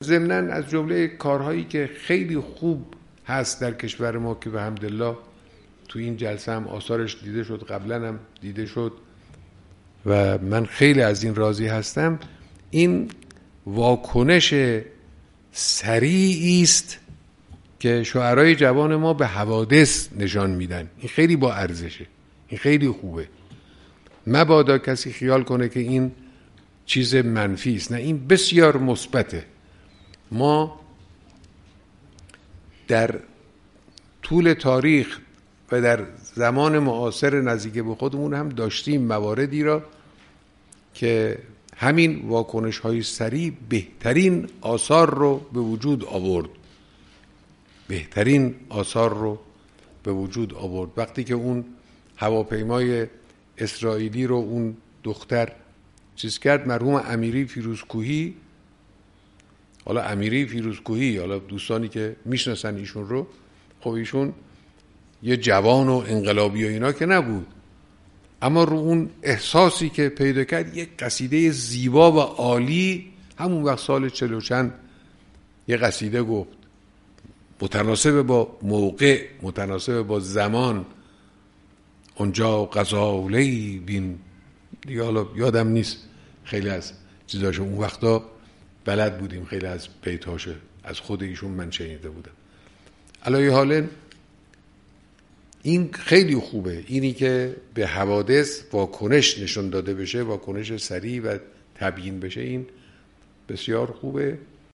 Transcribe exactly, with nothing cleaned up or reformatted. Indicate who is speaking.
Speaker 1: ضمناً از جمله کارهایی که خیلی خوب هست در کشور ما که به حمدالله تو این جلسه هم آثارش دیده شد، قبلا هم دیده شد و من خیلی از این راضی هستم، این واکنش سریعی است که شاعرای جوان ما به حوادث نشان میدن. این خیلی با ارزشه، این خیلی خوبه. مبادا کسی خیال کنه که این چیز منفی است، نه، این بسیار مثبته. ما در طول تاریخ و در زمان معاصر نزدیک به خودمون هم داشتیم مواردی را که همین واکنش های سریع بهترین آثار رو به وجود آورد بهترین آثار رو به وجود آورد. وقتی که اون هواپیمای اسرائیلی رو اون دختر چیز کرد، مرحوم امیری فیروزکوهی، حالا امیری فیروزکوهی، حالا دوستانی که میشناسن ایشون رو، خب ایشون یه جوان و انقلابی و اینا که نبود، اما رو اون احساسی که پیدا کرد، یک قصیده زیبا و عالی همون وقت سال چل و چند یه قصیده گفت، متناسب با موقع، متناسب با زمان. اونجا غزاله‌ای بین، دیگه حالا یادم نیست خیلی از چیزاشو، اون وقتا بلد بودیم خیلی از بیتاشو از خود ایشون من شنیده بودم. علی حال این خیلی خوبه، اینی که به حوادث واکنش نشون داده بشه، واکنش سریع و تبیین بشه، این بسیار خوبه.